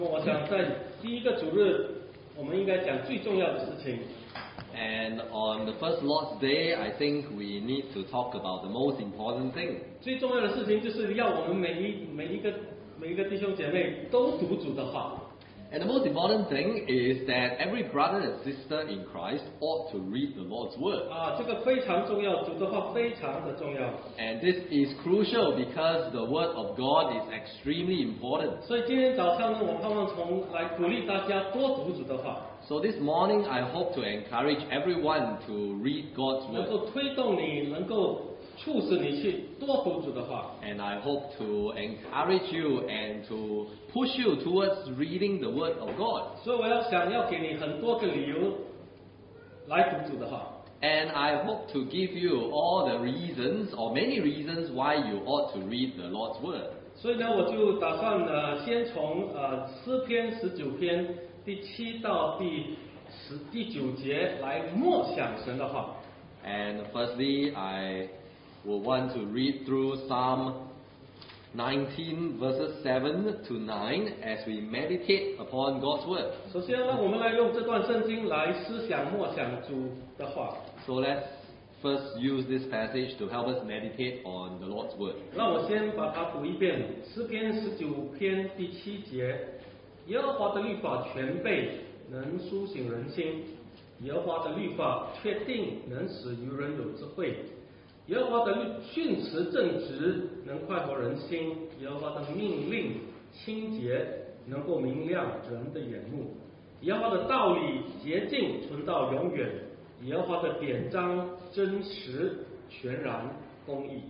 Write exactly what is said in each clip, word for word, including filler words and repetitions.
我想在第一个主日，我们应该讲最重要的事情。 And on the first Lord's Day, I think we need to talk about the most important thing. 最重要的事情就是要我们每一每一个每一个弟兄姐妹都读主的话。 And the most important thing is that every brother and sister in Christ ought to read the Lord's Word. 啊，这个非常重要，主的话非常的重要。 And this is crucial because the Word of God is extremely important. 所以今天早上呢，我盼望从来鼓励大家多读主的话。 So this morning, I hope to encourage everyone to read God's 能够 Word. 推动你，能够促使你去多读主的话。 And I hope to encourage you and to push you towards reading the Word of God. 所以我要想要给你很多个理由来读主的话。 And I hope to give you all the reasons or many reasons why you ought to read the Lord's Word. 所以呢，我就打算呢，先从呃诗篇十九篇第七到第十第九节来默想神的话。 And firstly, I will want to read through Psalm nineteen verses seven to nine as we meditate upon God's Word. 首先呢，我们来用这段圣经来思想默想主的话。 So let's first use this passage to help us meditate on the Lord's Word. 让我先把它读一遍，诗篇十九篇第七节：耶和华的律法全备，能苏醒人心；耶和华的律法确定，能使愚人有智慧；耶和华的律训词正直，能快活人心；耶和华的命令清洁，能够明亮人的眼目；耶和华的道理洁净，存到永远；耶和华的典章真实，全然公义。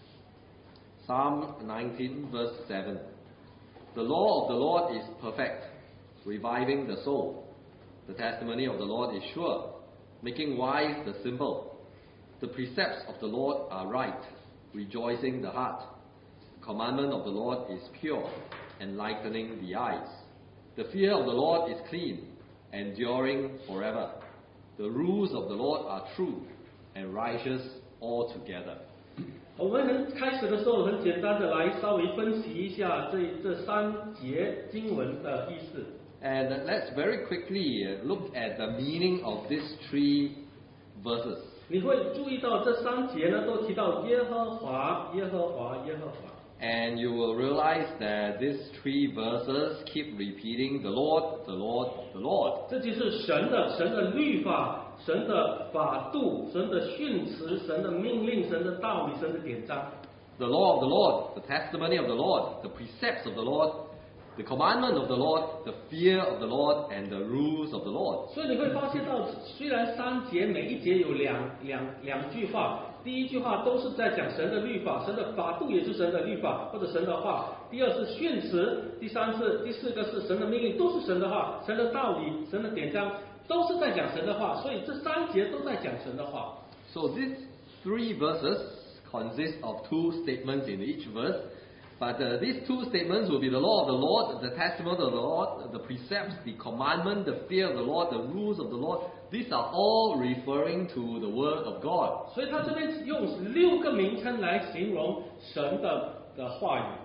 Psalm nineteen verse seven. The law of the Lord is perfect, reviving the soul. The testimony of the Lord is sure, making wise the simple. The precepts of the Lord are right, rejoicing the heart. The commandment of the Lord is pure, enlightening the eyes. The fear of the Lord is clean, enduring forever. The rules of the Lord are true and righteous altogether. 我们很开始的时候，很简单的来稍微分析一下这这三节经文的意思。 And let's very quickly look at the meaning of these three verses. 你会注意到这三节呢，都提到耶和华，耶和华，耶和华。 And you will realize that these three verses keep repeating the Lord, the Lord, the Lord. 这就是神的神的律法、神的法度、神的训词、神的命令、神的道理、神的典章。 The law of the Lord, the testimony of the Lord, the precepts of the Lord, the commandment of the Lord, the fear of the Lord, and the rules of the Lord. 所以你会发现到，虽然三节每一节有两两两句话，第一句话都是在讲神的律法，神的法度也是神的律法或者神的话；第二是训词，第三是第四个是神的命令，都是神的话，神的道理、神的典章都是在讲神的话，所以这三节都在讲神的话。 So these three verses consist of two statements in each verse. But uh, these two statements will be the law of the Lord, the testimony of the Lord, the precepts, the commandment, the fear of the Lord, the rules of the Lord. These are all referring to the Word of God. 所以他这边用六个名称来形容神的的话语。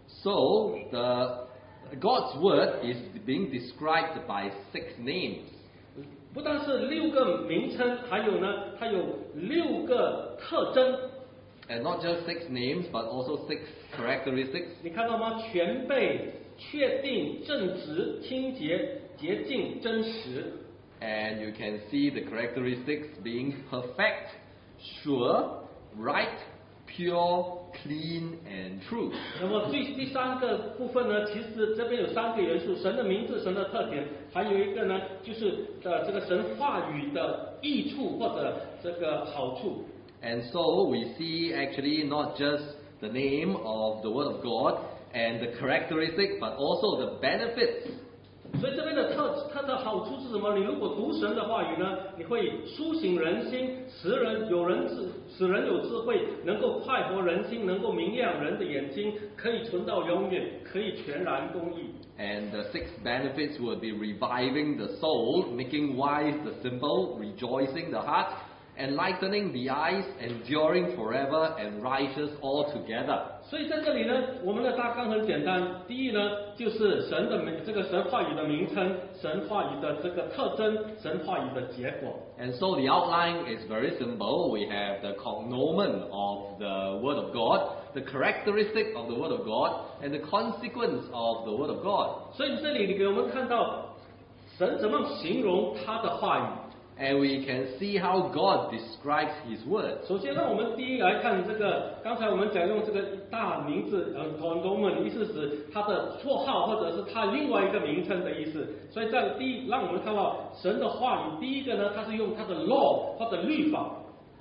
So the God's Word is being described by six names. 不但是六个名称，还有呢，它有六个特征。 And not just six names, but also six characteristics. 你看到吗？全备、确定、正直、清洁、洁净、真实。 And you can see the characteristics being perfect, sure, right, pure, clean, and true. 那么最第三个部分呢，其实这边有三个元素：神的名字、神的特点，还有一个呢，就是呃这个神话语的益处或者这个好处。 And so we see actually not just the name of the Word of God and the characteristic, but also the benefits. 所以这边的特它的好处是什么？你如果读神的话语呢，你会苏醒人心，使人有人智，使人有智慧，能够快活人心，能够明亮人的眼睛，可以存到永远，可以全然公义。 And the six benefits will be reviving the soul, making wise the simple, rejoicing the heart, enlightening the eyes, enduring forever, and righteous altogether. 所以在这里呢，我们的大纲很简单。第一呢，就是神的名，这个神话语的名称，神话语的这个特征，神话语的结果。 And so the outline is very simple. We have the cognomen of the Word of God, the characteristic of the Word of God, and the consequence of the Word of God. 所以这里你给我们看到神怎么形容他的话语。 And we can see how God describes His Word. 首先呢，我们第一来看这个，刚才我们讲用这个大名字，呃 ，cognomen 意思是他的绰号或者是他另外一个名称的意思。所以在第一，让我们看到神的话语，第一个呢，它是用他的 law 或者律法。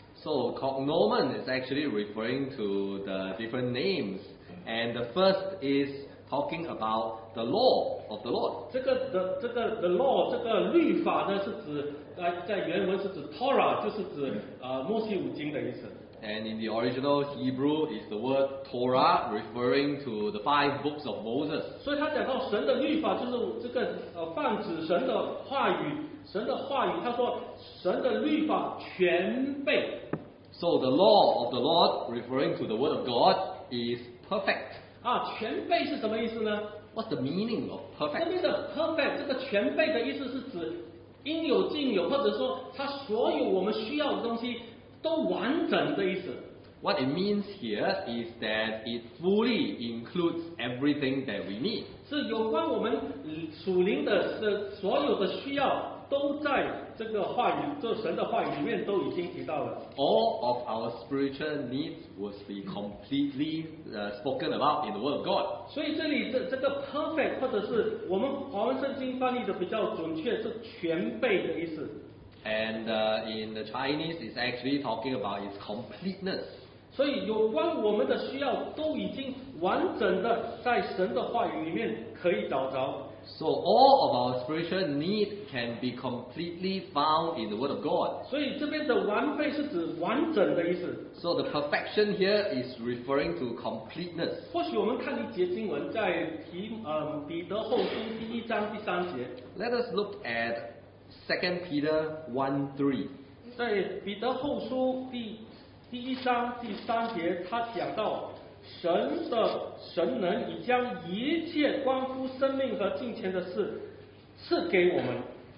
So cognomen is actually referring to the different names, and the first is talking about the law of the Lord. 这个的这个 the law 这个律法呢，是指在在原文是指 Torah， 就是指呃摩西五经的意思。 And in the original Hebrew is the word Torah, referring to the five books of Moses. 所以他讲到神的律法，就是这个呃泛指神的话语，神的话语，他说神的律法全备。 So the law of the Lord, referring to the word of God, is perfect. 啊，全备是什么意思呢？ What's the meaning of 这 perfect? 边的 perfect 这个全备的意思是指应有尽有，或者说他所有我们需要的东西都完整的意思。 What it means here is that it fully includes everything that we need. 是有关我们属灵的是所有的需要都在这个话语，这神的话语里面都已经提到了。 All of our spiritual needs will be completely uh, spoken about in the Word of God. 所以这里这这个 perfect 或者是我们华文圣经翻译的比较准确，是全备的意思。 And uh, in the Chinese, it's actually talking about its completeness. 所以有关我们的需要都已经完整的在神的话语里面可以找着。 So all of our spiritual need can be completely found in the Word of God. 所以这边的完备是指完整的意思。 So the perfection here is referring to completeness. 或许我们看一节经文，在提呃彼得后书第一章第三节。 Let us look at Second Peter one three. 在彼得后书第第一章第三节，他讲到神的神能已将一切关乎生命和金钱的事赐给我们。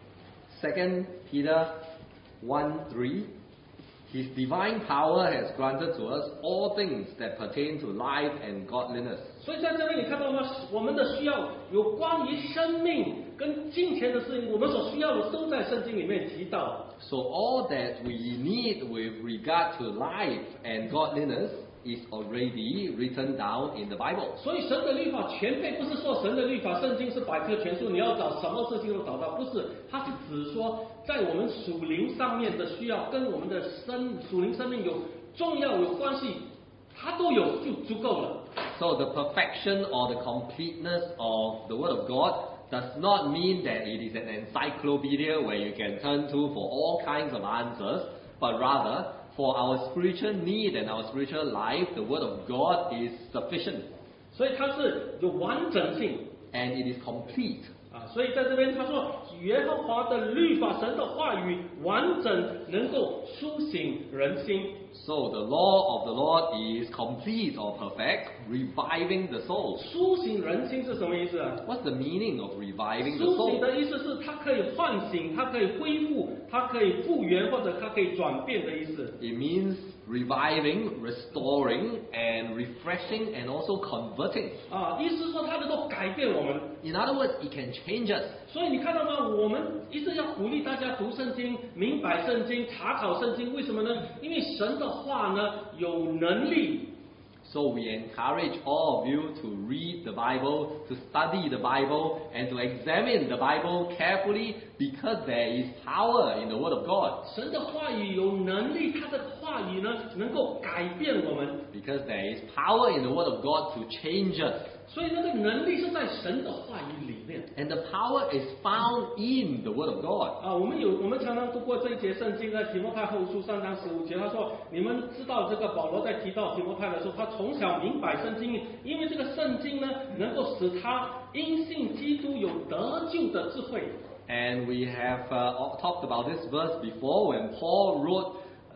Second Peter one three. His divine power has granted to us all things that pertain to life and godliness. 所以在这边你看到吗？我们的需要有关于生命跟金钱的事情，我们所需要的都在圣经里面提到。 So all that we need with regard to life and godliness is already written down in the Bible. 所以神的律法全备，不是说神的律法圣经是百科全书，你要找什么事情都找到，不是，它是指说在我们属灵上面的需要，跟我们的生属灵生命有重要有关系，它都有就足够了。 So the perfection or the completeness of the Word of God does not mean that it is an encyclopedia where you can turn to for all kinds of answers, but rather for our spiritual need and our spiritual life, the Word of God is sufficient. 所以它是有完整性 and it is complete. 啊，所以在这边他说，耶和华的律法，神的话语完整，能够苏醒人心。 So the law of the Lord is complete or perfect, reviving the soul. 苏醒人心是什么意思啊？ What's the meaning of reviving the 苏醒 soul? 的意思是它可以唤醒，它可以恢复，它可以复原，或者它可以转变的意思。 It means reviving, restoring, and refreshing, and also converting. 啊，意思是说它能够改变我们。 In other words, it can change us. 所以你看到吗？我们一直要鼓励大家读圣经、明白圣经、查考圣经。为什么呢？因为神的话呢有能力。 So we encourage all of you to read the Bible, to study the Bible, and to examine the Bible carefully because there is power in the Word of God. 神的话语有能力，他的话语呢能够改变我们。 Because there is power in the Word of God to change us. 所以那个能力是在神的话语里面。 And the power is found in the Word of God. 啊，我们有我们常常读过这一节圣经，在提摩太后书三章十五节，他说：“你们知道这个保罗在提到提摩太的时候，他从小明白圣经，因为这个圣经呢，能够使他因信基督有得救的智慧。” And we have uh, talked about this verse before when Paul wrote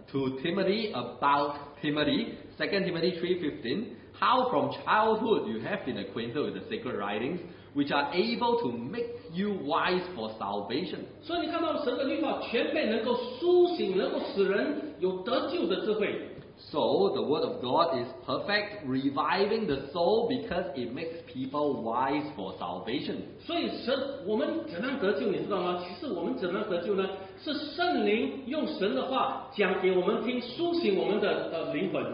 to Timothy about Timothy, Second Timothy three fifteen, how from childhood you have been acquainted with the sacred writings, which are able to make you wise for salvation. 所以你看到神的律法全备，能够苏醒，能够使人有得救的智慧。 So the word of God is perfect, reviving the soul because it makes people wise for salvation. 所以神，我们怎样得救，你知道吗？其实我们怎样得救呢？是圣灵用神的话讲给我们听，苏醒我们的呃灵魂。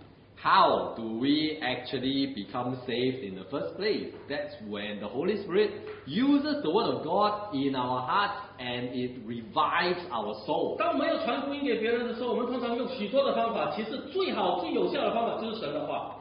How do we actually become saved in the first place? That's when the Holy Spirit uses the Word of God in our hearts and it revives our soul. 当我们要传福音给别人的时候，我们通常用许多的方法，其实最好最有效的方法就是神的话。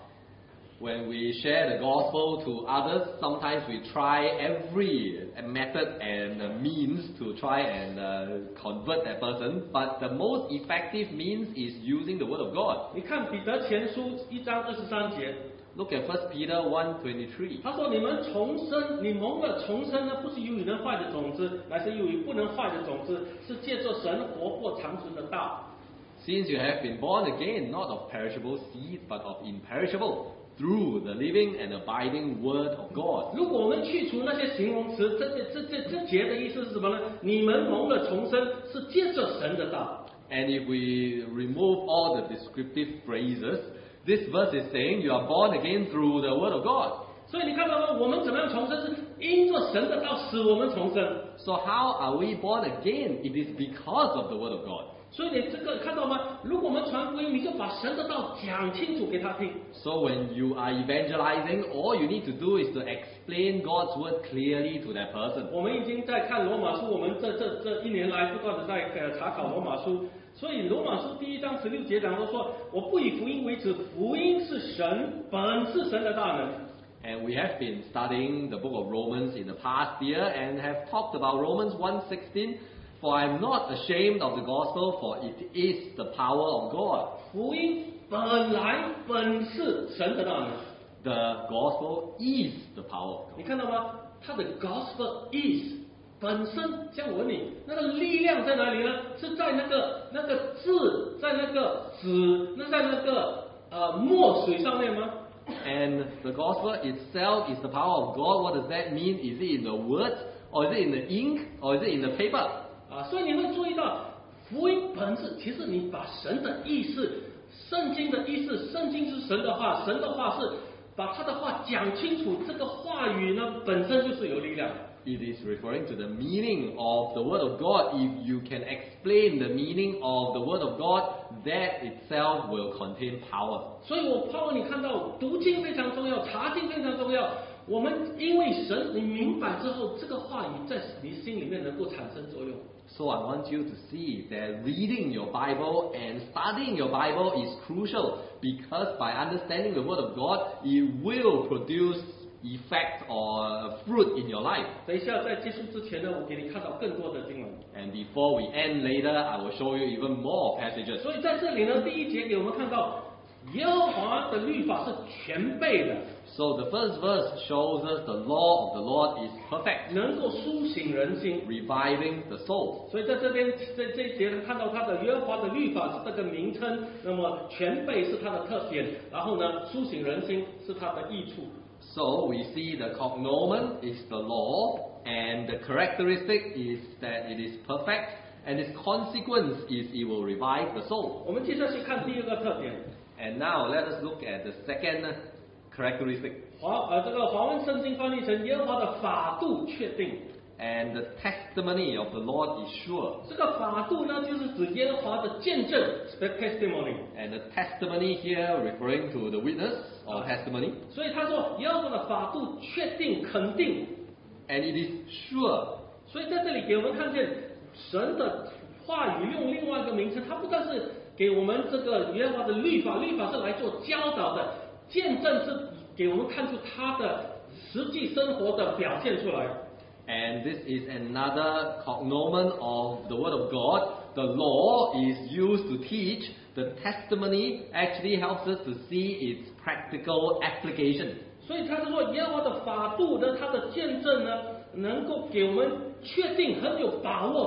When we share the gospel to others, sometimes we try every method and means to try and uh, convert that person. But the most effective means is using the Word of God. 你看彼得前书一章二十三节， Look at First Peter one twenty-three. 他说：“你们重生，你蒙了重生呢，不是由于能坏的种子，乃是由于不能坏的种子，是借着神活泼长存的道。 Since you have been born again, not of perishable seed, but of imperishable, through the living and abiding Word of God. 如果我们去除那些形容词，这这这这这节的意思是什么呢？你们蒙了重生，是借着神的道。 And if we remove all the descriptive phrases, this verse is saying you are born again through the Word of God. 所以你看到吗？我们怎么样重生？是因着神的道使我们重生。 So how are we born again? It is because of the Word of God. 所以你这个看到吗？如果我们传福音，你就把神的道讲清楚给他听。 So when you are evangelizing, all you need to do is to explain God's Word clearly to that person. 我们已经在看罗马书，我们这这这一年来不断的在呃查考罗马书，所以罗马书第一章十六节讲到说：“我不以福音为耻，福音是神，本是神的大能。” And we have been studying the book of Romans in the past year and have talked about Romans one sixteen. For I am not ashamed of the gospel, for it is the power of God. 福音本来本是神的大能。 The gospel is the power of 你 God. 看到吗？它的 gospel is 本身，像我问你，那个力量在哪里呢？是在那个那个字，在那个纸，那在那个呃墨水上面吗？ And the gospel itself is the power of God. What does that mean? Is it in the words, or is it in the ink, or is it in the paper? 啊，所以你会注意到，福音本质其实你把神的意思、圣经的意思，圣经是神的话，神的话是把他的话讲清楚，这个话语呢本身就是有力量。 It is referring to the meaning of the Word of God. If you can explain the meaning of the Word of God, that itself will contain power. 所以我盼望你看到读经非常重要，查经非常重要。我们因为神，你明白之后，这个话语在你心里面能够产生作用。 So I want you to see that reading your Bible and studying your Bible is crucial because by understanding the Word of God, it will produce effect or fruit in your life. 等一下在结束之前呢，我给你看到更多的经文。 And before we end later, I will show you even more passages. 所以在这里呢，第一节给我们看到，耶和华的律法是全备的， So the first verse shows us the law of the Lord is perfect, 能够苏醒人心。 reviving the soul. 所以在这边这这一节呢，看到它的耶和华的律法是这个名称，那么全备是它的特点，然后呢，苏醒人心是它的益处。 So we see the cognomen is the law, and the characteristic is that it is perfect, and its consequence is it will revive the soul. 我们接着去看第二个特点， And now let us look at the second characteristic. 华呃这个华文圣经翻译成耶和华的法度确定。 And the testimony of the Lord is sure. 这个法度呢，就是指耶和华的见证 （testimony）。 And the testimony here referring to the witness or testimony. 所以他说耶和华的法度确定、肯定。 And it is sure. 所以在这里给我们看见神的话语用另外一个名称，它不但是给我们这个耶和华的律法，律法是来做教导的，见证是给我们看出他的实际生活的表现出来。 And this is another cognomen of the Word of God. The law is used to teach. The testimony actually helps us to see its practical application. 所以他就说耶和华的法度呢，他的见证呢，能够给我们确定很有把握的。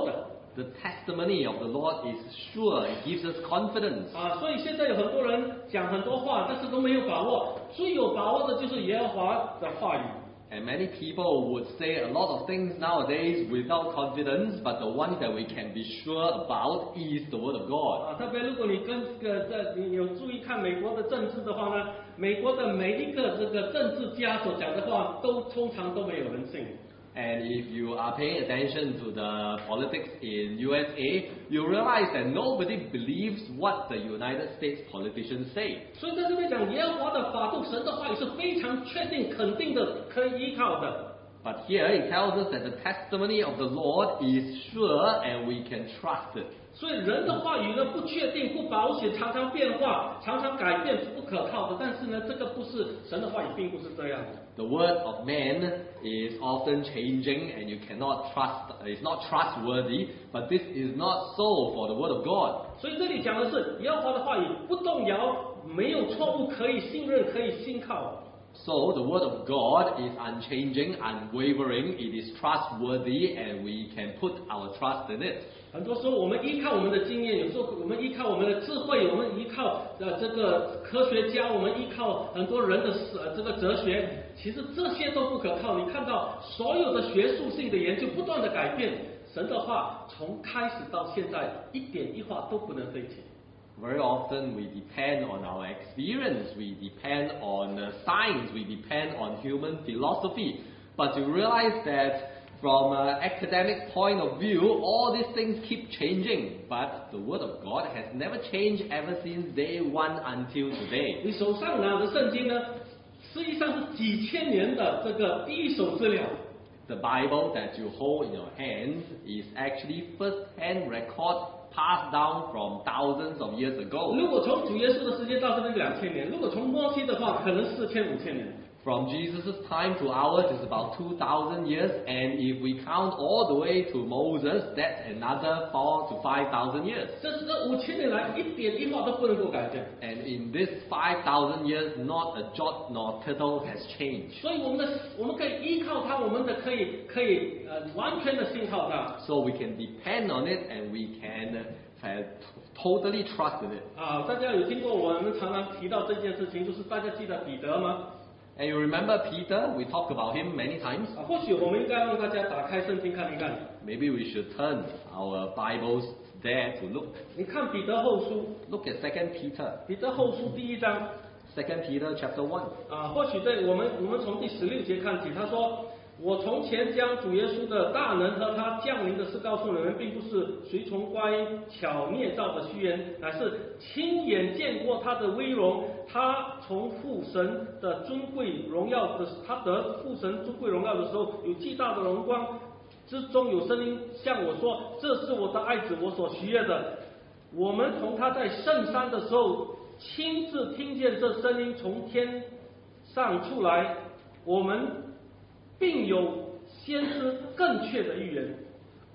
The testimony of the Lord is sure. It gives us confidence. 啊，所以现在有很多人讲很多话，但是都没有把握。最有把握的就是耶和华的话语。 And many people would say a lot of things nowadays without confidence, but the one that we can be sure about is the Word of God. 啊，特别如果你跟这个这你有注意看美国的政治的话呢，美国的每一个这个政治家所讲的话，都通常都没有人信。 And if you are paying attention to the politics in U S A, you realize that nobody believes what the United States politicians say. 所以在这边讲，耶和华的法度，神的话语是非常确定、肯定的，可以依靠的。 But here it tells us that the testimony of the Lord is sure and we can trust it. 所以人的话语呢，不确定、不保险，常常变化，常常改变，是不可靠的。但是呢，这个不是神的话语，并不是这样的。 The word of man is often changing and you cannot trust, it's not trustworthy, but this is not so for the word of God. 所以这里讲的是耶和华的话语不动摇，没有错误，可以信任，可以信靠。 So the word of God is unchanging, unwavering, it is trustworthy and we can put our trust in it. 很多时候我们依靠我们的经验，有时候我们依靠我们的智慧，我们依靠呃这个科学家，我们依靠很多人的呃这个哲学，其实这些都不可靠。你看到所有的学术性的研究不断的改变，神的话从开始到现在一点一画都不能废弃。 Very often we depend on our experience, we depend on uh, science, we depend on human philosophy. But you realize that from an academic point of view, all these things keep changing. But the Word of God has never changed ever since day one until today. 你手上拿的圣经呢，实际上是几千年的这个第一手资料。 The Bible that you hold in your hands is actually first-hand record passed down from thousands of years ago. 如果从主耶稣的时间到这边两千年，如果从摩西的话，可能四千五千年。 From Jesus' time to ours is about two thousand years, and if we count all the way to Moses, that's another four to five thousand years. 这是这五千年来一点一画都不能够改变。 And in this five thousand years, not a jot nor tittle has changed. 所以我们的我们可以依靠它，我们的可以可以呃完全的信靠它。 So we can depend on it, and we can uh, totally trust in it. 啊，大家有听过我们常常提到这件事情，就是大家记得彼得吗？ And you remember Peter? We talked about him many times. 啊，或许我们应该让大家打开圣经看一看。 Maybe we should turn our Bibles there to look. 你看彼得后书， Look at Second Peter. 彼得后书第一章。 Second Peter chapter one. 啊，或许在我们我们从第十六节看起，他说：“我从前将主耶稣的大能和他降临的事告诉你们，并不是随从乖巧捏造的虚言，乃是亲眼见过他的威荣。他从父神的尊贵荣耀的，他得父神尊贵荣耀的时候，有巨大的荣光之中有声音向我说：这是我的爱子，我所喜悦的。我们从他在圣山的时候，亲自听见这声音从天上出来，我们并有先知更确的预言。”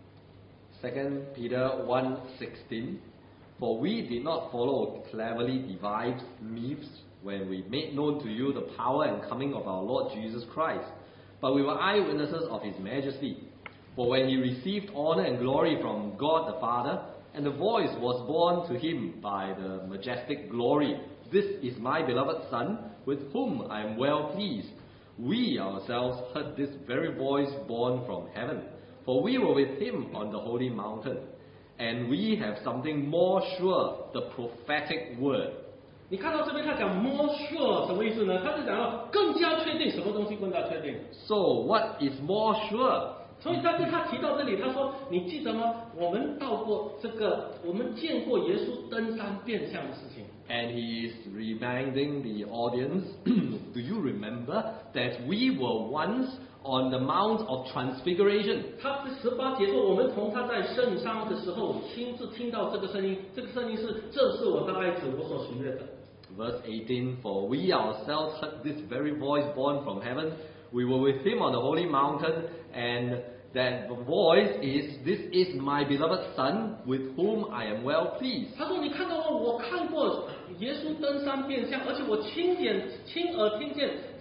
Second Peter one sixteen. For we did not follow cleverly devised myths when we made known to you the power and coming of our Lord Jesus Christ, but we were eyewitnesses of his majesty. For when he received honor and glory from God the Father, and the voice was borne to him by the majestic glory, "This is my beloved Son, with whom I am well pleased." We ourselves heard this very voice borne from heaven, for we were with him on the holy mountain. And we have something more sure, the prophetic word. 你看到这边他讲 more sure 什么意思呢？他是讲到更加确定，什么东西更加确定？ So what is more sure? 所以但是他提到这里，他说：“你记得吗？我们到过这个，我们见过耶稣登山变相的事情。” And he is reminding the audience, do you remember that we were once on the Mount of Transfiguration? 他十八节说，我们从他在圣山的时候亲自听到这个声音，这个声音是：这是我的爱子，我所喜悦的。 Verse eighteen, for we ourselves heard this very voice borne from heaven. We were with him on the holy mountain, and that voice is, "This is my beloved Son, with whom I am well pleased." 他说：“你看到吗？我看过耶稣登山变相，而且我亲眼亲耳听见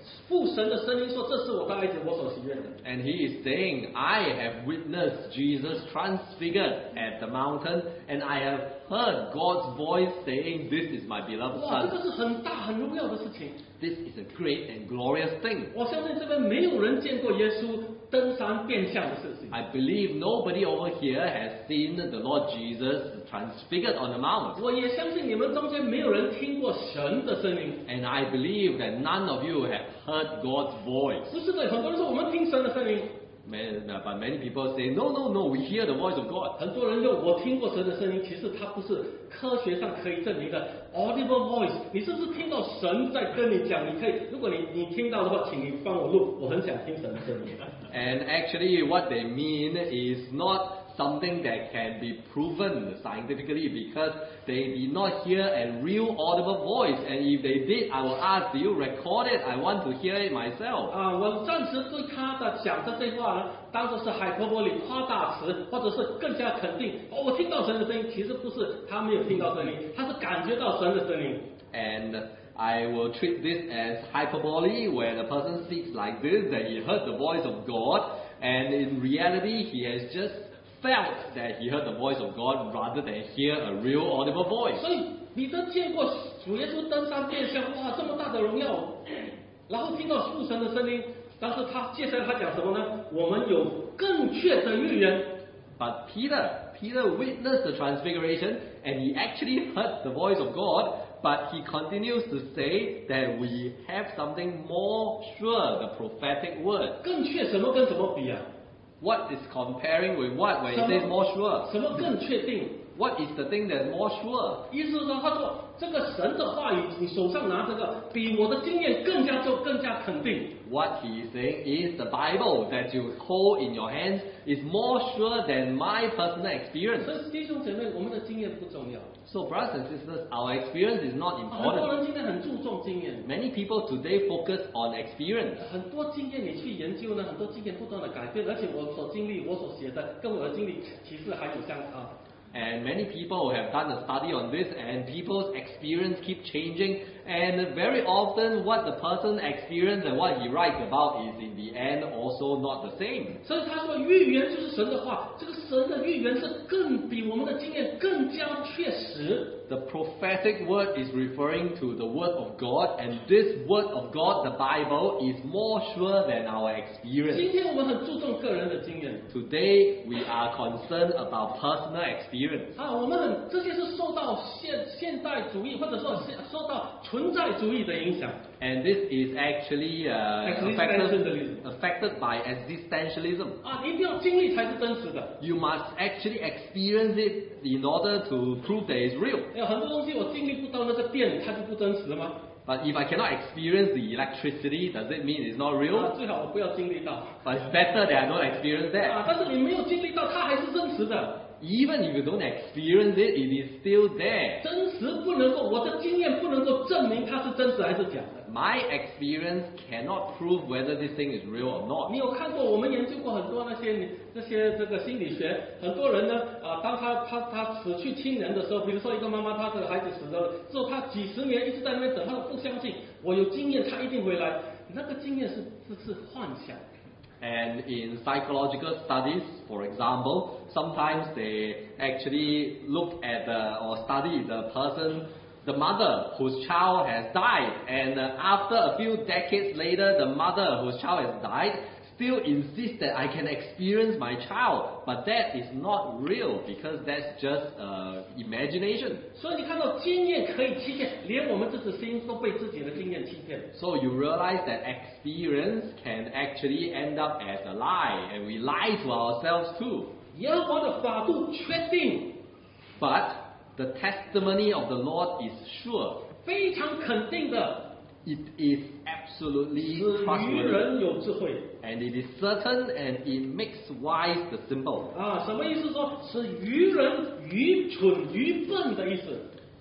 父神的声音说：“这是我的爱子，我所喜悦的。” And he is saying, I have witnessed Jesus transfigured at the mountain, and I have heard God's voice saying, This is my beloved 哇，这 Son. 个是很大很荣耀的事情。 This is a great and glorious thing. 我相信这边没有人见过耶稣登山变相的事情。 I believe nobody over here has seen the Lord Jesus transfigured on the mount. 我也相信你们中间没有人听过神的声音。 And I believe that none of you have heard God's voice. 不是的，很多人说我们听神的声音， Many- But many people say, no, no, no, we hear the voice of God. 很多人用我听过神的声音，其实它不是科学上可以证明的 audible voice。你是不是听到神在跟你讲？你可以，如果你你听到的话，请你帮我录，我很想听神的声音。 And actually what they mean is not something that can be proven scientifically, because they did not hear a real audible voice. And if they did, I will ask, do you record it? I want to hear it myself. 啊，我暂时对他的讲的这话呢，当作是hyperbole夸大词，或者是更加肯定。哦，我听到神的声音，其实不是他没有听到声音，他是感觉到神的声音。 And I will treat this as hyperbole, when a person speaks like this, that he heard the voice of God, and in reality he has just felt that he heard the voice of God rather than hear a real audible voice. 所以彼得见过主耶稣登山变相，哇，这么大的荣耀，然后听到父神的声音，但是他接下来他讲什么呢？我们有更确的预言。 But Peter, Peter witnessed the transfiguration, and he actually heard the voice of God, but he continues to say that we have something more sure, the prophetic word. 更确什么跟什么比啊？ What is comparing with what when 什 it says more sure? 什么更确定？ What is the thing that's more sure? 意思是说，他说这个神的话语，你手上拿这个，比我的经验更加就更加肯定。 What he is saying is the Bible that you hold in your hands is more sure than my personal experience. 所以弟兄姐妹，我们的经验不重要。 So brothers and sisters, our experience is not 很多 important. 人今天很注重经验， Many people today focus on experience. 很多经验你去研究呢，很多经验不断的改变，而且我所经历、我所写的，跟我的经历其实还有相差。 And many people have done a study on this, and people's experience keep changing. And very often, what the person experienced and what he writes about is in the end also not the same. 所以他说预言就是神的话，这个神的预言是更比我们的经验更加确实。 The prophetic word is referring to the word of God, and this word of God, the Bible, is more sure than our 今 experience. 天我们很注重个人的经验 Today, we are concerned about personal experience. 啊，我们很这些是受到现现代主义或者说现受到存在主义的影响。 And this is actually uh, affected, Existentialism. affected by existentialism. 啊，你一定要经历才是真实的。 You must actually experience it in order to prove that it's real. 有很多东西我经历不到那个电，它就不真实了吗？ But if I cannot experience the electricity, does it mean it's not 啊， real? 最好我不要经历到。 But it's better that I don't experience 啊， that. 但是你没有经历到，它还是真实的。 Even if you don't experience it, it is still there. 真实不能够，我的经验不能够证明它是真实还是假的。 My experience cannot prove whether this thing is real or not. 你有看过？我们研究过很多那些那些这个心理学，很多人呢，啊，当他他他死去亲人的时候，比如说一个妈妈，她的孩子死了之后，她几十年一直在那边等，她不相信我有经验，他一定回来。那个经验是是是幻想。 And in psychological studies, for example, sometimes they actually look at the, or study the person, the mother whose child has died, and uh, after a few decades later, the mother whose child has died still insists that I can experience my child, but that is not real because that's just uh, imagination. 所以你看到经验可以欺骗，连我们自己心都被自己的经验欺骗。 So you realize that experience can actually end up as a lie, and we lie to ourselves too. 耶和华的法度确定， But the testimony of the Lord is sure. 非常肯定的， It is absolutely 使愚 trustworthy. 人有智慧。 And it is certain, and it makes wise the simple. 啊，什么意思说？是愚人、愚蠢、愚笨的意思。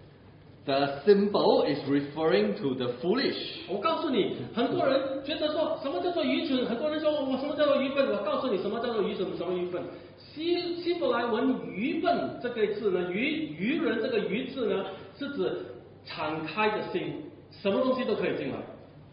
The simple is referring to the foolish. 我告诉你，很多人觉得说什么叫做愚蠢，很多人说我什么叫做愚笨。我告诉你什么叫做愚蠢，什么愚笨。希希伯来文愚笨这个字呢，愚愚人这个愚字呢，是指敞开的心，什么东西都可以进来。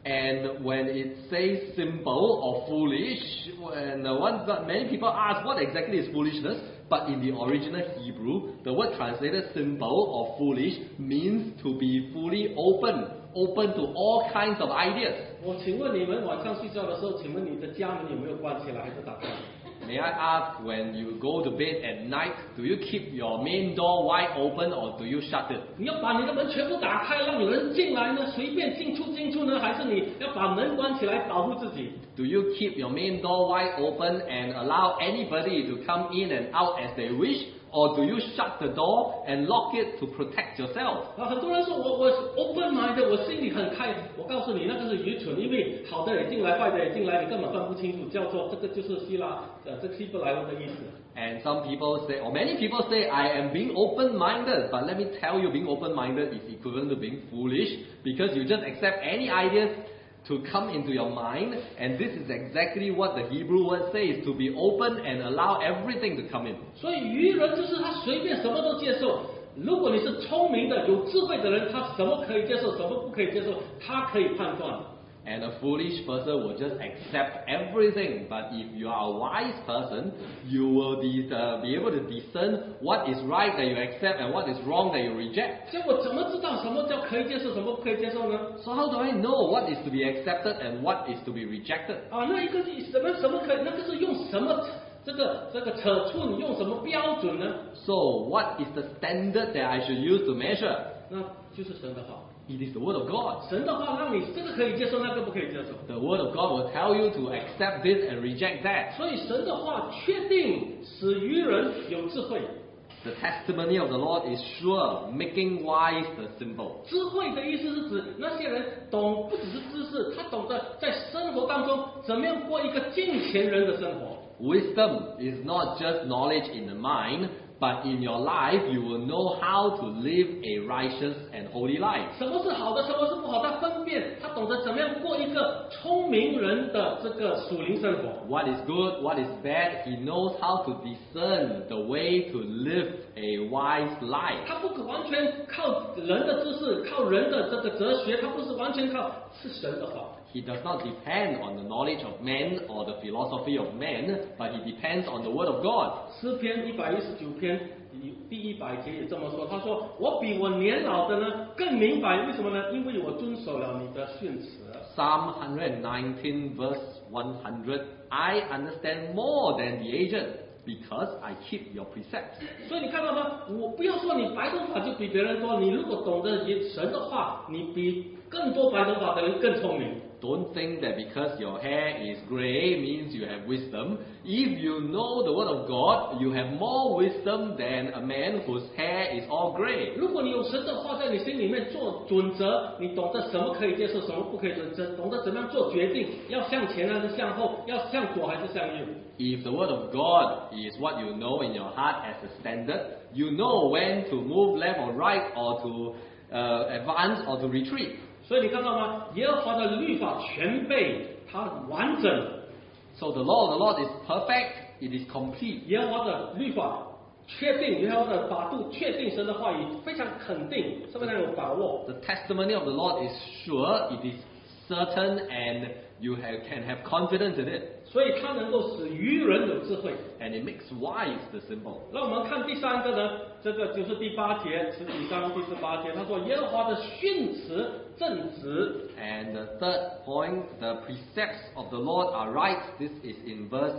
And when it says simple or foolish, and the one that many people ask what exactly is foolishness, but in the original Hebrew, the word translated simple or foolish means to be fully open, open to all kinds of ideas. 我请问你们晚上睡觉的时候，请问你的家门有没有关起来还是打开？ May I ask, when you go to bed at night, do you keep your main door wide open or do you shut it? 你要把你的门全部打开，让人进来呢，随便进出进出呢，还是你要把门关起来保护自己？ Do you keep your main door wide open and allow anybody to come in and out as they wish? Or do you shut the door and lock it to protect yourself? 啊，很多人说我我 open mind 的，我心里很开。我告诉你，那个是愚蠢，因为好的也进来，坏的也进来，你根本分不清楚。叫做这个就是希腊呃，这个希伯来文的意思。 And some people say, or many people say, I am being open-minded. But let me tell you, being open-minded is equivalent to being foolish because you just accept any ideas to come into your mind, and this is exactly what the Hebrew word says, to be open and allow everything to come in. 所以愚人就是他随便什么都接受。如果你是聪明的、有智慧的人，他什么可以接受，什么不可以接受，他可以判断。 And a foolish person will just accept everything. But if you are a wise person, you will be, uh, be able to discern what is right that you accept and what is wrong that you reject. 所以我怎么知道什么叫可以接受，什么不可以接受呢？ So how do I know what is to be accepted and what is to be rejected? 啊，那一个是什么什么可以，那个是用什么这个这个尺寸，用什么标准呢？ So what is the standard that I should use to measure? 那就是神的话。 It is the word of God. 神的话让你这个可以接受，那个不可以接受。 The word of God will tell you to accept this and reject that. 所以神的话确定使愚人有智慧。 The testimony of the Lord is sure, making wise the simple. 智慧的意思是指那些人懂，不只是知识，他懂得在生活当中怎么样过一个敬虔人的生活。 Wisdom is not just knowledge in the mind, but in your life you will know how to live a righteous and holy life. 什么是好的，什么是不好，他分辨，他懂得怎么样过一个聪明人的这个属灵生活。 What is good, what is bad, he knows how to discern the way to live a wise life. 他不可完全靠人的知识，靠人的这个哲学，他不是完全靠，是神的话。 He does not depend on the knowledge of men or the philosophy of men, but he depends on the word of God. 诗篇一百一十九篇第一百节也这么说，他说：“我比我年老的呢更明白，为什么呢？因为我遵守了你的训词。” Psalm one nineteen verse one hundred, I understand more than the aged, because I keep your precepts. 所以你看到吗？我不要说你白头发就比别人多，你如果懂得神的话，你比更多白头发的人更聪明。 Don't think that because your hair is grey means you have wisdom. If you know the word of God, you have more wisdom than a man whose hair is all grey. 如果你有神的话在你心里面做准则，你懂得什么可以接受，什么不可以接受，懂得怎么样做决定，要向前还是向后，要向左还是向右。 If the word of God is what you know in your heart as a standard, you know when to move left or right, or to uh, advance or to retreat. 所以你看到吗？耶和华的律法全备，它完整。 So the law of the Lord is perfect, it is complete. 耶和华的律法确定，耶和华的法度确定，神的话语非常肯定，非常有把握。 The testimony of the Lord is sure, it is certain, and you have, can have confidence in it. 所以它能够使愚人有智慧。 And it makes wise the simple. 让我们看第三个呢，这个就是第八节，十几章第十八节，他说耶和华的训词正直。 And the third point, the precepts of the Lord are right. This is in verse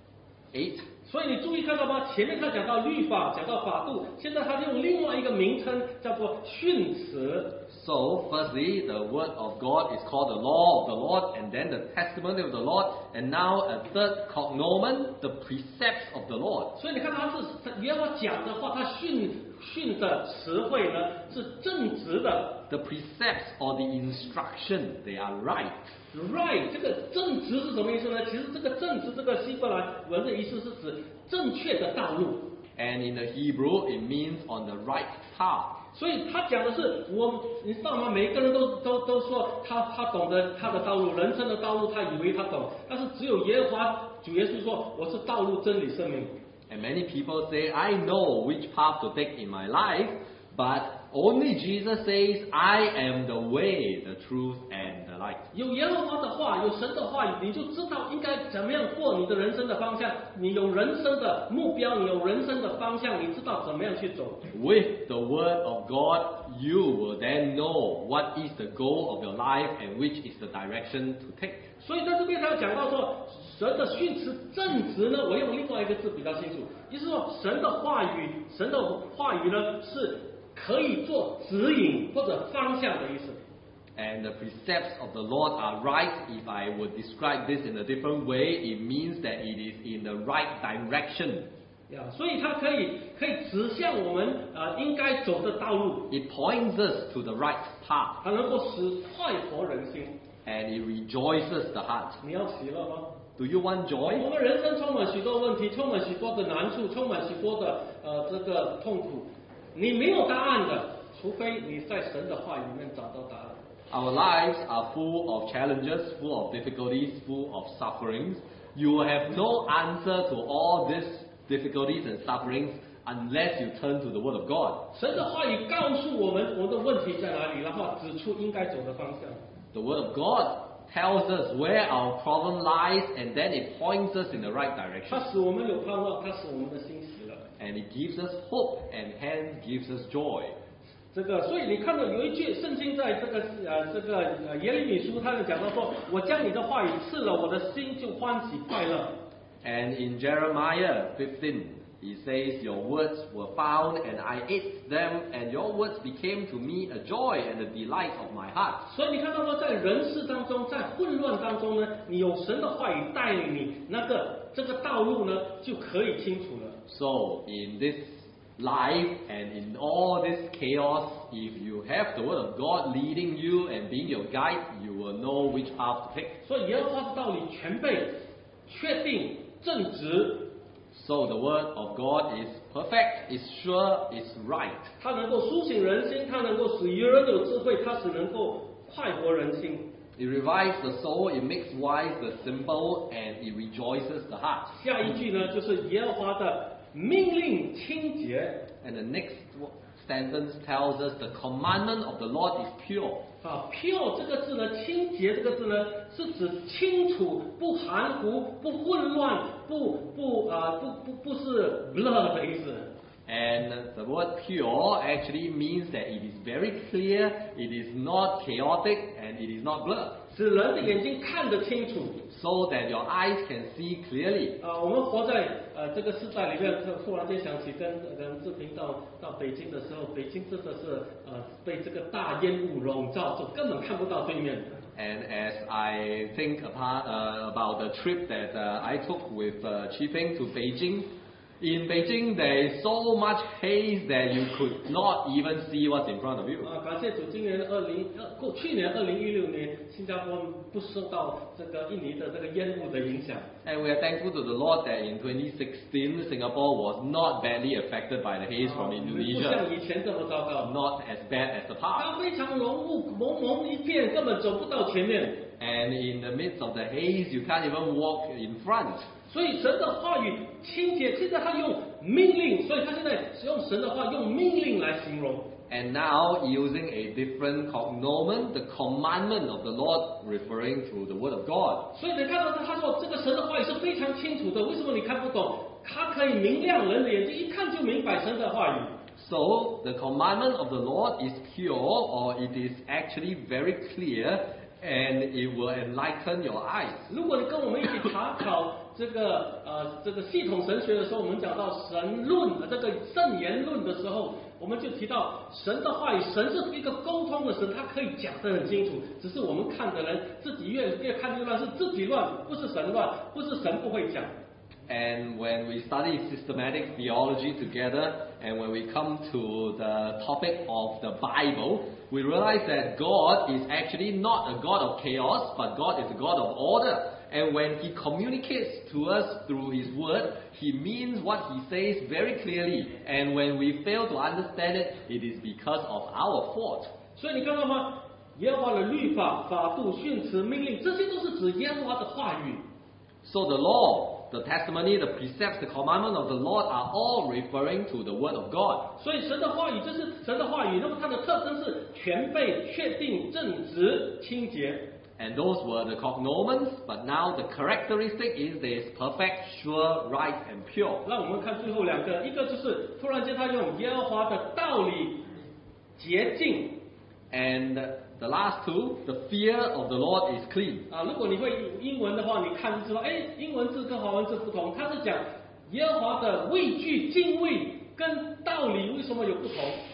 eight. 所以你注意看到吗？前面他讲到律法，讲到法度，现在他用另外一个名称叫做训词。 So, firstly, the word of God is called the law of the Lord, and then the testimony of the Lord, and now a third cognomen, the precepts of the Lord. 所以你看他是耶和华讲的话，他训训的词汇呢是正直的。 The precepts or the instruction, they are right. Right， 这个正直是什么意思呢？其实这个正直这个希伯来文的意思是指正确的道路。 And in the Hebrew, it means on the right path. 所以他讲的是我，你知道吗？每一个人都都都说他他懂得他的道路，人生的道路，他以为他懂，但是只有耶和华主耶稣说我是道路、真理、生命。 And many people say, I know which path to take in my life, but only Jesus says, I am the way, the truth, and the light. 有耶和华的话，有神的话语，你就知道应该怎么样过你的人生的方向。你有人生的目标，你有人生的方向，你知道怎么样去走。 With the word of God, you will then know what is the goal of your life and which is the direction to take. 所以在这边他讲到说，神的训词正直呢，我用另外一个字比较清楚，意思说神的话语，神的话语呢是可以做指引或者方向的意思。 And the precepts of the Lord are right. If I would describe this in a different way, it means that it is in the right direction. 呀，所以它可以可以指向我们呃应该走的道路。 It points us to the right path, 它能够使快活人心。 and it rejoices the heart. 你要喜乐吗？ Do you want 我 joy? 们人生充满许多问题，充满许多的难处，充满许多的呃这个痛苦。你没有答案的，除非你在神的话语里面找到答案。 Our lives are full of challenges, full of difficulties, full of sufferings. You will have no answer to all these difficulties and sufferings unless you turn to the Word of God. 神的话语告诉我们我们的问题在哪里，然后指出应该走的方向。 The Word of God tells us where our problem lies, and then it points us in the right 它 direction. 使我们有盼望，它使我们的心喜乐。 And it gives us hope, and hence gives us joy. 这个，所以你看到有一句圣经在这个呃这个呃耶利米书，他就讲到说：“我将你的话语赐了，我的心就欢喜快乐。” And in Jeremiah fifteen, he says, Your words were found, and I ate them, and your words became to me a joy and a delight of my heart. 所以你看到说，在人世当中，在混乱当中呢，你有神的话语带领你，那个这个道路呢就可以清楚了。 So, in this life and in all this chaos, if you have the Word of God leading you and being your guide, you will know which path to take. 所以耶和华的道理全备、确定、正直， So, the Word of God is perfect, is sure, is right. 它能够苏醒人心，它能够使愚人有智慧，它使能够快活人心。 It revives the soul, it makes wise the simple, and it rejoices the heart. 下一句呢，就是耶和华的命令清洁。 And the next sentence tells us the commandment of the Lord is pure. 啊 ，pure 这个字呢，清洁这个字呢，是指清楚、不含糊、不混乱、不不啊、呃、不不不是 blur 的意思。 And the word pure actually means that it is very clear, it is not chaotic, and it is not blurred. 使人的眼睛看得清楚。 So that your eyes can see clearly. 啊，我们活在呃这个时代里面，突然间想起跟跟志平到到北京的时候，北京真的是呃被这个大烟雾笼罩，就根本看不到对面。 And as I think about, uh, about the trip that uh, I took with uh, Qiping to Beijing, in Beijing there is so much haze that you could not even see what's in front of you. 啊，感谢主，今年二零呃过去年二零一六年，新加坡不受到这个印尼的这个烟雾的影响。 And we are thankful to the Lord that in twenty sixteen Singapore was not badly affected by the haze from 不像 Indonesia. 以前这么糟糕。 Not as bad as the past. 它非常浓雾蒙蒙一片，根本走不到前面。 And in the midst of the haze, you can't even walk in front. 所以神的话语清洁，现在他用命令，所以他现在使用神的话用命令来形容。 And now, using a different cognomen, the commandment of the Lord, referring to the Word of God. 所以你看到他，他说这个神的话语是非常清楚的，为什么你看不懂？它可以明亮人的眼睛，一看就明白神的话语。 So, the commandment of the Lord is pure, or it is actually very clear, and it will enlighten your eyes. 如果你跟我们一起查考这个呃这个系统神学的时候，我们讲到神论呃这个圣言论的时候，我们就提到神的话语，神是一个沟通的神，他可以讲得很清楚，只是我们看的人自己越越看越乱，是自己乱，不是神乱，不是神不会讲。 And when we study systematic theology together, and when we come to the topic of the Bible, we realize that God is actually not a God of chaos, but God is a God of order. And when He communicates to us through His Word, He means what He says very clearly. And when we fail to understand it, it is because of our fault. 所以你看到吗？耶和华的律法、法度、训词、命令，这些都是指耶和华的话语。 So the law, the testimony, the precepts, the commandment of the Lord are all referring to the Word of God. 所以神的话语，这是神的话语。那么它的特征是全备、确定、正直、清洁。 And those were the cognomens, but now the characteristic is there is perfect, sure, right, and pure. 让我们看最后两个，一个就是突然间他用耶和华的道理洁净 And the last two, the fear of the Lord is clean. 啊。如果你会英文的话，你看就知道，哎，英文字跟华文字不同，它是讲耶和华的畏惧、敬畏跟道理为什么有不同？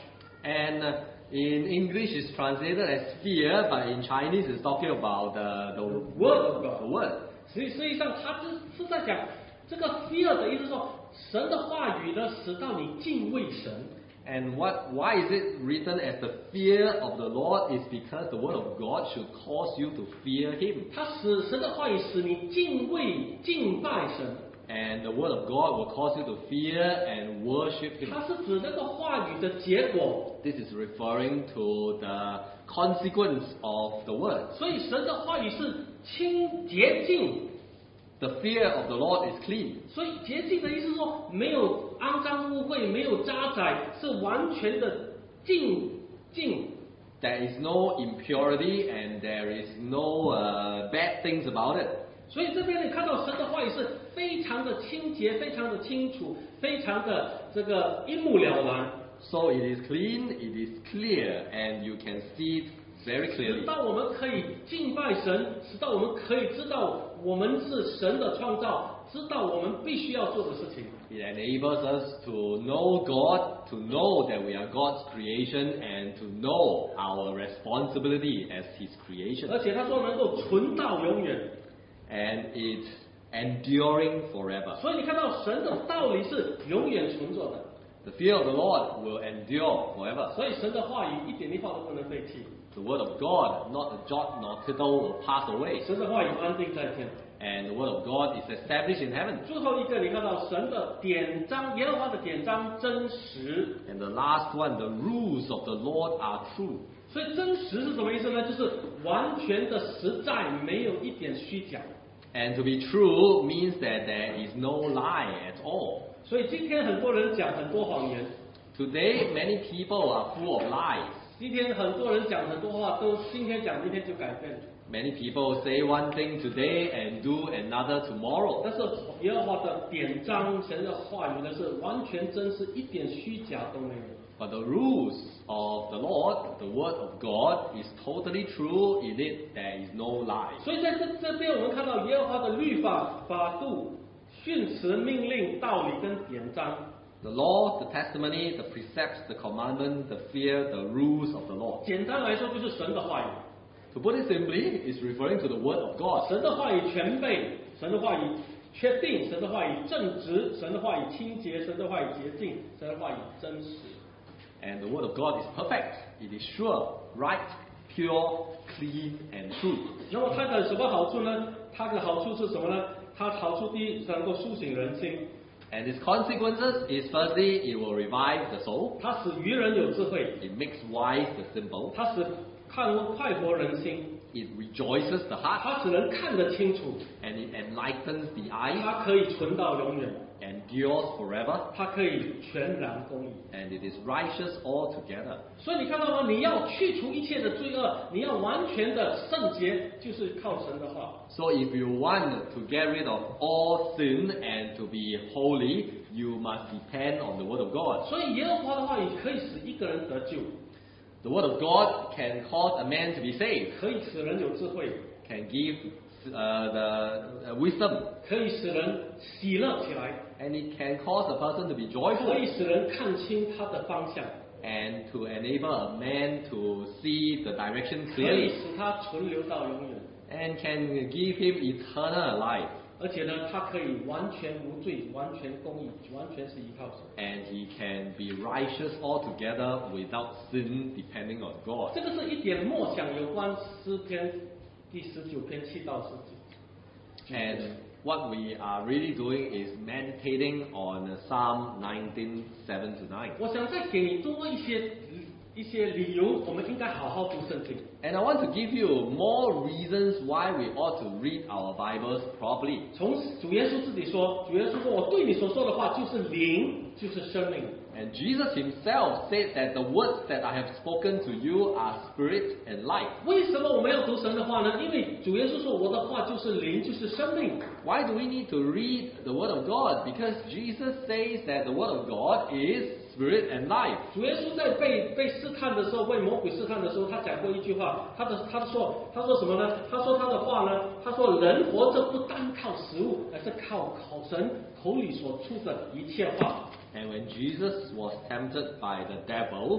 And uh, in English it's translated as fear, but in Chinese it's talking about the, the Word of God. The word. 实际实际上，它是是在讲这个 fear 的意思说，神的话语呢，使到你敬畏神。 And what, why is it written as the fear of the Lord? Is because the word of God should cause you to fear Him. 它使神的话语使你敬畏、敬拜神。 And the word of God will cause you to fear and worship Him. 它是指那个话语的结果。 This is referring to the consequence of the word. 所以神的话语是清洁净。 The fear of the Lord is clean. 所以洁净的意思是说，没有肮脏污秽，没有渣滓，是完全的净净。 There is no impurity and there is no uh, bad things about it. 所以这边你看到神的话语是非常的清洁，非常的清楚，非常的这个一目了然。 So it is clean, it is clear, and you can see it very 使 clearly. 到我们可以敬拜神，使到我们可以知道我们是神的创造，知道我们必须要做的事情。 It enables us to know God, to know that we are God's creation, and to know our responsibility as His creation. 而且他说能够存到永远。 And it's enduring forever. 所以你看到神的道理是永远存着的。 The fear of the Lord will endure forever. 所以神的话语一点一画都不能废弃。 The word of God, not a jot nor tittle, will pass away. 神的话语安定在天。 And the word of God is established in heaven. 最后一个，你看到神的典章，耶和华的典章真实。 And the last one, the rules of the Lord are true. 所以真实是什么意思呢？就是完全的实在，没有一点虚假。 And to be true means that there is no lie at all. 所以今天很多人讲很多谎言， Today, many people are full of lies. 今天很多人讲很多话，都今天讲，明天就改变。 Many people say one thing today and do another tomorrow. 但是耶和华的典章，神的话语呢是完全真实，一点虚假都没有。 But the rules of the Lord, the word of God, is totally true. In it, there is no lie. 所以在这这边，我们看到耶和华的律法、法度、训词、命令、道理跟典章。 The law, the testimony, the precepts, the commandment, the fear, the rules of the Lord. 简单来说，就是神的话语。 To put it simply, it's referring to the word of God. 神的话语全备，神的话语确定，神的话语正直，神的话语清洁，神的话语洁净，神的话语真实。 And the word of God is perfect. It is sure, right, pure, clean, and true. 那么它的什么好处呢？它的好处是什么呢？它好处第一，能够苏醒人心， And its consequences is firstly, it will revive the soul. 它使愚人有智慧， It makes wise the simple. 它使看快活人心， It rejoices the heart. 它使人看得清楚， And it enlightens the eyes. 它可以存到永远， Endures forever. 它可以全然公义。 And it is righteous altogether. 所以你看到吗？你要去除一切的罪恶，你要完全的圣洁，就是靠神的话。 So if you want to get rid of all sin and to be holy, you must depend on the word of God. 所以耶和华的话语可以使一个人得救， The word of God can cause a man to be saved, 可以使人有智慧， can give uh, the uh, wisdom, 可以使人喜乐起来， and it can cause a person to be 可 joyful, 以使人看清他的方向， and to enable a man to see the direction 可以 clearly, 使他存留到永远。 and can give him eternal life. 而且呢，他可以完全无罪，完全公义，完全是依靠神。 And he can be righteous altogether without sin, depending on God. 这个是一点默想有关诗篇第十九篇七到十九。 And what we are really doing is meditating on Psalm nineteen, seven to nine. 我想再给你多一些一些理由，我们应该好好读圣经。 And I want to give you more reasons why we ought to read our Bibles properly. 从主耶稣自己说，主耶稣说：“我对你所说的话就是灵，就是生命。” And Jesus himself said that the words that I have spoken to you are spirit and life. 为什么我们要读神的话呢？因为主耶稣说：“我的话就是灵，就是生命。” Why do we need to read the Word of God? Because Jesus says that the Word of God is spirit and life. 主耶稣在被被试探的时候，被魔鬼试探的时候，他讲过一句话，他的他说他说什么呢？他说他的话呢？他说人活着不单靠食物，而是靠口神口里所出的一切话。 And when Jesus was tempted by the devil,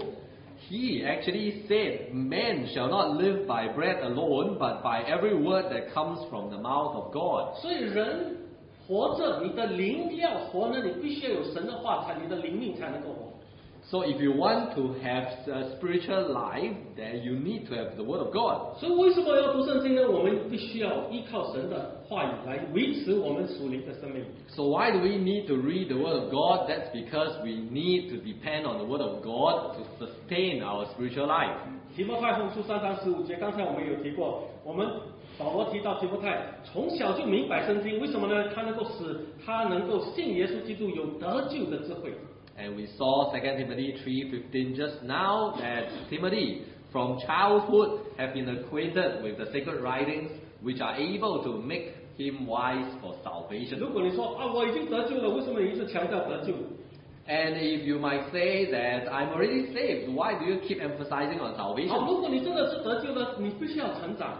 he actually said, "Man shall not live by bread alone, but by every word that comes from the mouth of God." 所以人活着，你的灵要活呢，你必须要有神的话，才你的灵命才能够活。 So if you want to have a spiritual life, then you need to have the Word of God. 所以为什么要读圣经呢？我们必须要依靠神的话语来维持我们属灵的生命。 So why do we need to read the Word of God? That's because we need to depend on the Word of God to sustain our spiritual life. 提摩太后书三章十五节，刚才我们有提过，我们保罗提到提摩太从小就明白圣经，为什么呢？他能够使他能够信耶稣基督，有得救的智慧。 And we saw Second Timothy three fifteen just now that Timothy from childhood have been acquainted with the sacred writings which are able to make him wise for salvation. 如果你说啊，我已经得救了，为什么你一直强调得救？ And if you might say that I'm already saved, why do you keep emphasizing on 好， salvation? 如果你真的是得救了，你必须要成长。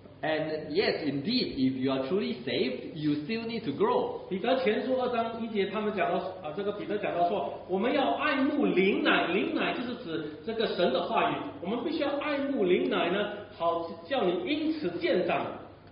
And yes, indeed, if you are truly saved, you still need to grow. 彼得前书二章一节，他们讲到啊，这个彼得讲到说，我们要爱慕灵奶，灵奶就是指这个神的话语，我们必须要爱慕灵奶呢，好叫你因此渐长。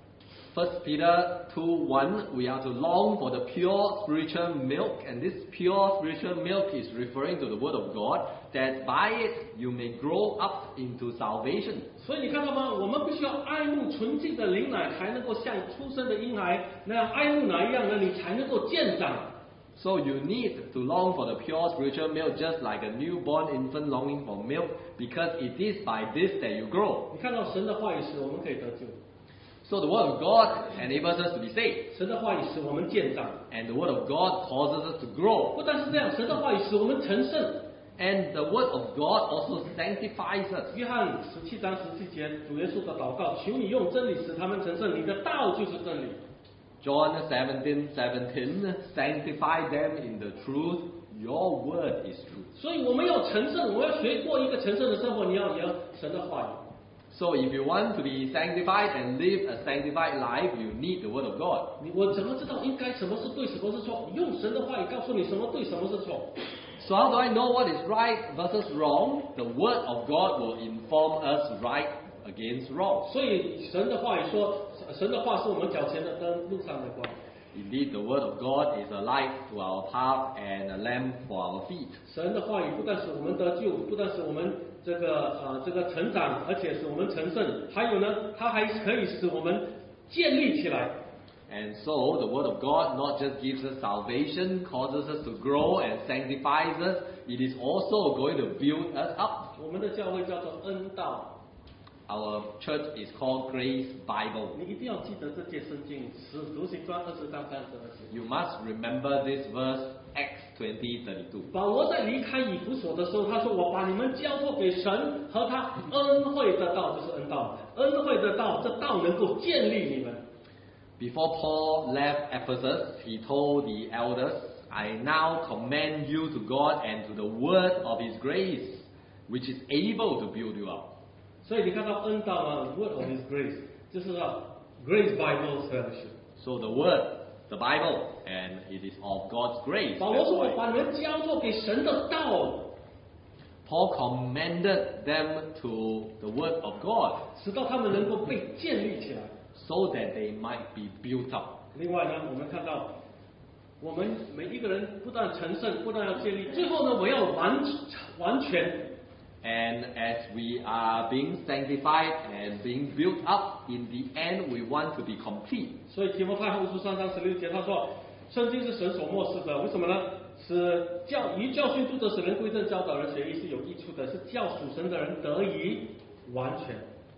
First Peter two one, we are to long for the pure spiritual milk, and this pure spiritual milk is referring to the Word of God, that by it you may grow up into salvation. 所以你看到吗？我们必须要爱慕纯净的灵奶，才能够像出生的婴孩那样爱慕奶一样呢，你才能够渐长。 So you need to long for the pure spiritual milk, just like a newborn infant longing for milk, because it is by this that you grow. 你看到神的话语使我们可以得救， So the Word of God enables us to be saved, 神的话语使我们渐长。 and the Word of God causes us to grow. 不但是这样，神的话语使我们成圣。 And the Word of God also sanctifies us. 约翰十七章十七节，主耶稣的祷告，求你用真理使他们成圣，你的道就是真理。 John seventeen seventeen, sanctify them in the truth, your word is truth. 所以我们要成圣，我们要学过一个成圣的生活，你要有神的话语。 So if you want to be sanctified and live a sanctified life, you need the Word of God. 你我怎么知道应该什么是对，什么是错？用神的话语告诉你什么对，什么是错。 So how do I know what is right versus wrong? The Word of God will inform us right against wrong. 所以神的话语说，神的话是我们脚前的灯，路上的光。 Indeed, the Word of God is a light to our path and a lamp for our feet. 神的话语不但使我们得救，不但使我们这个呃这个成长，而且使我们成圣，还有呢，它还可以使我们建立起来。 And so, the Word of God not just gives us salvation, causes us to grow and sanctifies us, it is also going to build us up. 我们的教会叫做恩道， Our church is called Grace Bible. 你一定要记得这节圣经，使徒行传二十章三十二节。 You must remember this verse, Acts twenty thirty-two. 保罗在离开以弗所的时候，他说：“我把你们交托给神和他恩惠的道，就是恩道，恩惠的道，这道能够建立你们。” Before Paul left Ephesus, he told the elders, I now commend you to God and to the word of His grace, which is able to build you up. 所以你看到恩道啊 ，Word of His Grace，就是说 Grace Bible Fellowship。 So the word, the Bible, and it is of God's grace. 保罗 That's 说：“我 why 把你们交托给神的道， Paul commended them to the word of God 使到他们能够被建立起来。” so that they might be built up. 另外呢，我们看到，我们每一个人不但成圣，不但要建立，最后呢，我要完完全。 And as we are being sanctified and being built up, in the end we want to be complete. 所以提摩太后书三章十六节他说，圣经是神所漠视的，为什么呢？ 使教于教训、督责、使人归正、教导人学义是有益处的，是叫属神的人得以完全。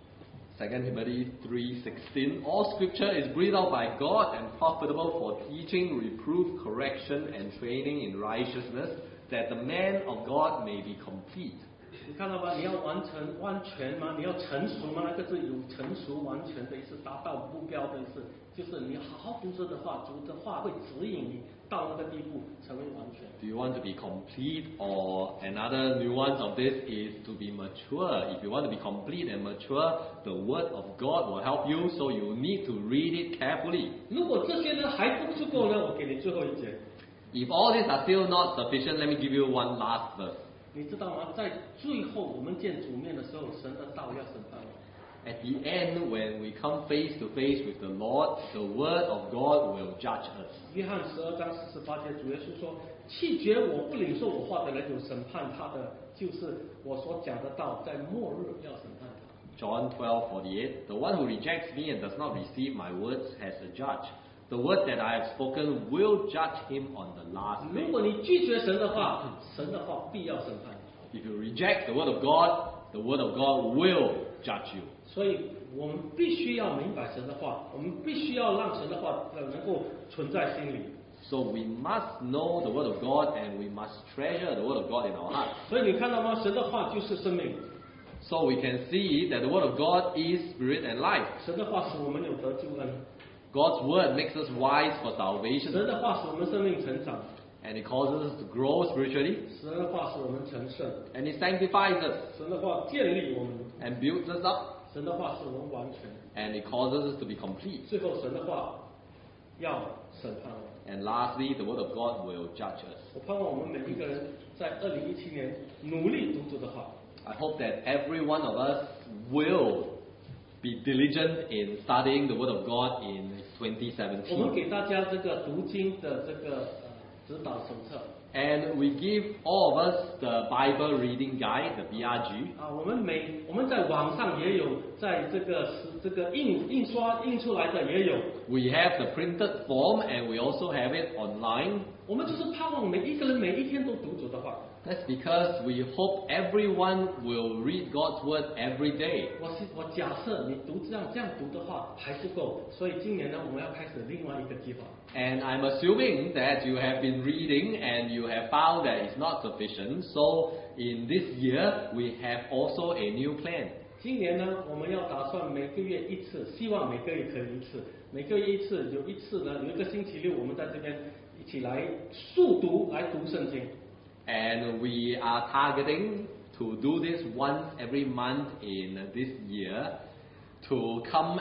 Second Timothy three sixteen. All scripture is breathed out by God and profitable for teaching, reproof, correction, and training in righteousness, that the man of God may be complete. 你看到吗？你要完成完全吗？你要成熟吗？那个是有成熟完全的意思，达到目标的意思，就是你好好读神的话，主的话会指引你到那个地步，成为完全。 Do you want to be complete, or another nuance of this is to be mature? If you want to be complete and mature, the word of God will help you, so you need to read it carefully. 如果这些呢还不足够呢，我给你最后一节。 If all these are still not sufficient, let me give you one last verse. 你知道吗？在最后我们见主面的时候，神的道要审判我。 At the end, when we come face to face with the Lord, the word of God will judge us. 约翰十二章四十八节，主耶稣说：“弃绝我不领受我话的人，有审判他的，就是我所讲的道，在末日要审判他。” John twelve forty-eight. The one who rejects me and does not receive my words has a judge. The word that I have spoken will judge him on the last 如 day. 果你拒绝神的话，神的话必要审判你。 If you reject the word of God, the word of God will judge you. 所以我们必须要明白神的话，我们必须要让神的话呃能够存在心里。 So we must know the word of God and we must treasure the word of God in our hearts. 所以你看到吗？神的话就是生命， So we can see that the word of God is spirit and life. 神的话使我们有得救恩， God's word makes us wise for 神 salvation, 的话使我们生命成长， and it causes us to grow spiritually, 神的话使我们成圣， and it sanctifies us 神的话建立我们， and builds us up, 神的话使我们完全。 and it causes us to be complete. 最后，神的话要审判我。 And lastly, the word of God will judge us. 我盼望我们每一个人在二零一七年努力读主的话。 I hope that every one of us will be diligent in studying the word of God in twenty 我们 seventeen. 给大家这个读经的这个呃指导手册 And we give all of us the Bible reading guide, the B R G. 啊，我们每我们在网上也有，在这个是这个印印刷印出来的也有。 We have the printed form and we also have it online. 我们就是盼望每一个人每一天都读主的话。 That's because we hope everyone will read God's word every day. 我是我假设你读这样这样读的话还不够，所以今年呢我们要开始另外一个计划。 And I'm assuming that you have been reading and you have found that it's not sufficient. So in this year, we have also a new plan. 今年呢，我们要打算每个月一次，希望每个月可以一次，每个月一次，有一次呢，有一个星期六，我们在这边一起来速读，来读圣经。 And we are targeting to do this once every month in this year, to come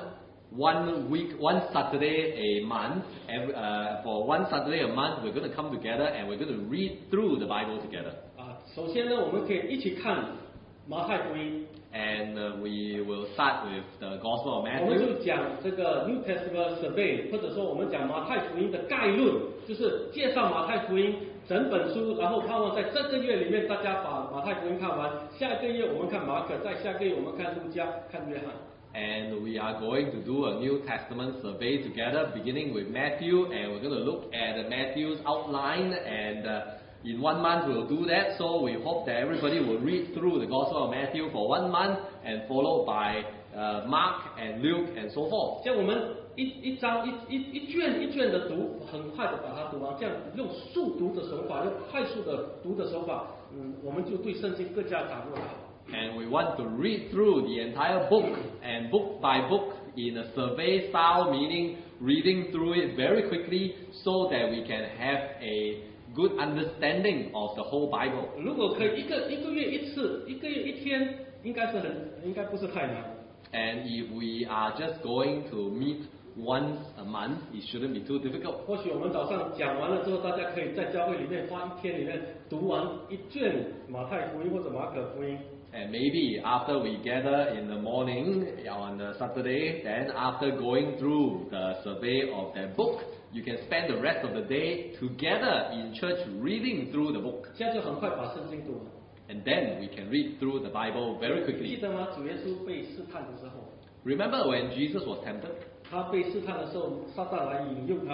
one week, one Saturday a month. Every, uh, for one Saturday a month, we're going to come together and we're going to read through the Bible together. 啊，首先呢，我们可以一起看马太福音， And uh, we will start with the Gospel of 我们 Matthew. 就讲这个 New Testament survey，或者说我们讲马太福音的概论，就是介绍马太福音整本书，然后盼望在这个月里面大家把马太福音看完，下个月我们看马可，再下个月我们看路加，看约翰。 And we are going to do a New Testament survey together, beginning with Matthew, and we're going to look at Matthew's outline, and uh, in one month we'll do that. So we hope that everybody will read through the Gospel of Matthew for one month, and followed by uh, Mark and Luke and so forth. 像我们一一章一一一卷一卷的读，很快的把它读完，这样用速读的手法，用快速的读的手法，嗯，我们就对圣经更加掌握了。 And we want to read through the entire book, and book by book in a survey style, meaning reading through it very quickly so that we can have a good understanding of the whole Bible. 如果可以一个一个月一次，一个月一天，应该是很应该不是太难。 And if we are just going to meet once a month, it shouldn't be too difficult. 或许我们早上讲完了之后，大家可以在教会里面花一天里面读完一卷马太福音或者马可福音。 And maybe after we gather in the morning on the Saturday, then after going through the survey of that book, you can spend the rest of the day together in church reading through the book. 这样就很快把圣经读完。 And then we can read through the Bible very 记 quickly. 得吗？主耶稣被试探的时候， Remember when Jesus was tempted? 他被试探的时候，撒旦来引诱他，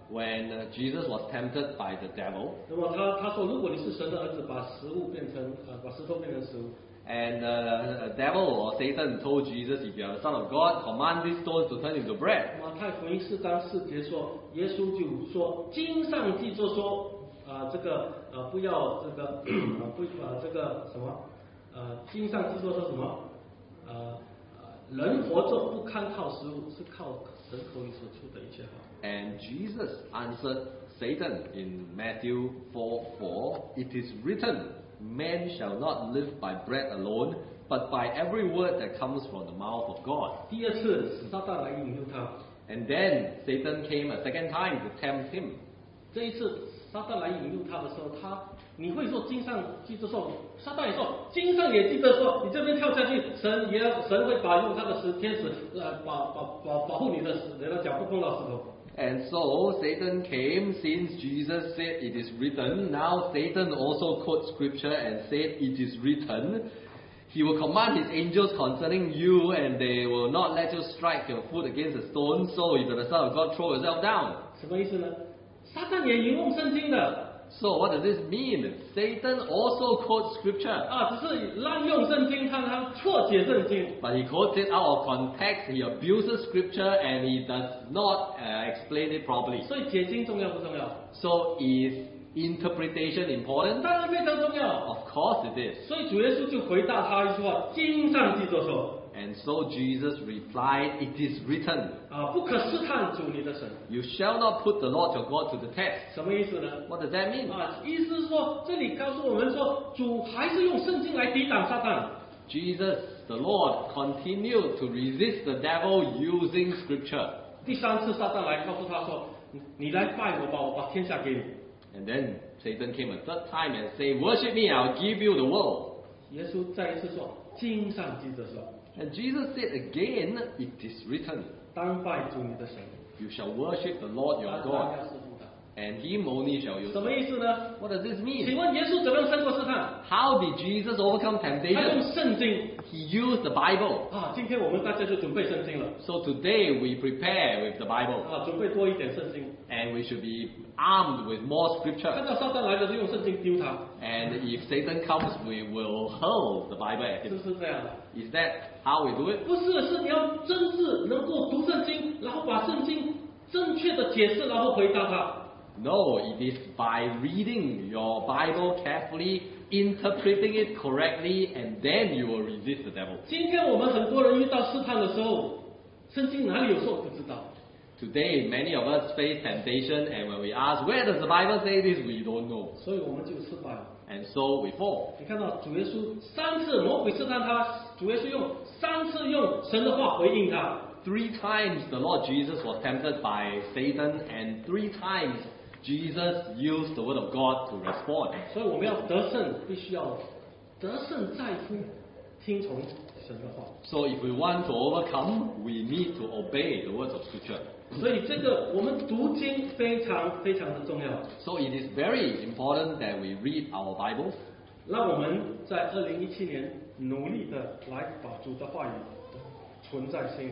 when uh, Jesus was tempted by the devil. 那么他他说，如果你是神的儿子，把食物变成呃，把石头变成食物。 And uh, the devil or Satan told Jesus, if you are the Son of God, command these stones to turn into bread. 马太福音四章四节说，耶稣就说，经上记着说，啊、呃，这个呃不要这个呃不呃这个什么呃经上记着说什么呃人活着不堪靠食物，是靠神口里所出的一切话。 And Jesus answered Satan in Matthew four four, it is written, man shall not live by bread alone, but by every word that comes from the mouth of God. 第二次，撒旦来引诱他。 And then Satan came a second time to tempt him. 这一次，撒旦来引诱他的时候，他你会说经上记着说，撒旦也说经上也记着说，你这边跳下去，神也要神会把用他的使天使呃保保保保护你的使，你的脚不碰到石头。 And so Satan came, since Jesus said it is written. Now Satan also quotes scripture and said it is written. He will command his angels concerning you, and they will not let you strike your foot against a stone. So if you are the Son of God, throw yourself down. 什么意思呢？撒旦也引用圣经的。 So what does this mean? Satan also quotes scripture. 啊，只是滥用圣经，他他错解圣经。 But he quotes it out of context, he abuses scripture, and he does not uh, explain it properly. 所以解经重要不重要？ So is interpretation important? 当然非常重要。 Of course it is. 所以主耶稣就回答他一句话：经上记着说， And so Jesus replied, it is written, 啊，不可试探主你的神。 you shall not put the Lord your God to the test. 什么意思呢？ What does that mean? 啊，意思是说，这里告诉我们说，主还是用圣经来抵挡撒旦。 Jesus, the Lord, continued to resist the devil using scripture. 第三次撒旦来告诉他说：“你你来拜我吧，我把天下给你。” And then Satan came a third time and said, worship me, I'll give you the world. 耶稣再一次说：“经上记着说， And Jesus said again, it is written, 当拜主你的神， you shall worship the Lord your 单单 God, 要侍奉他。” and him only shall you 什么 serve. 意思呢？ What does this 请 mean? 问耶稣怎么样胜过试探？ How did Jesus overcome 他用 temptation? 圣经 He used the Bible. 啊！今天我们大家就准备圣经了 So today we prepare with the Bible, 啊，准备多一点圣经。 and we should be armed with more 看 scripture. 到撒旦来了，就用圣经丢他， And if Satan comes, we will hurl the Bible at 是 him. 不是这样的？ Is that how we do it? 不是，是你要真是能够读圣经，然后把圣经正确的解释，然后回答他。 No, it is by reading your Bible carefully, interpreting it correctly, and then you will resist the devil. 今天我们很多人遇到试探的时候，圣经哪里有说不知道。 Today, many of us face temptation, and when we ask, where does the Bible say this, we don't know. 所以我们就失败了。 And so we fall. 你看到主耶稣三次魔鬼试探他，主耶稣用三次用神的话回应他。 Three times the Lord Jesus was tempted by Satan, and three times Jesus used the word of God to respond. 所以我们要得胜，必须要得胜在乎听从神的话。 So if we want to overcome, we need to obey the words of Scripture. 所以这个我们读经非常非常的重要。 So it is very important that we read our Bible. 让我们在二零一七年努力的来把主的话语存在心里。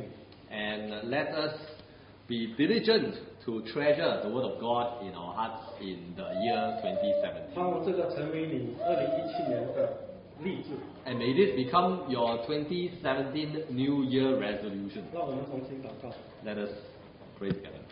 And let us be diligent to treasure the word of God in our hearts in the year twenty seventeen. 让这个成为你二零一七年的励志。 And may this become your twenty seventeen New Year resolution. 让我们重新祷告。 Let us pray together.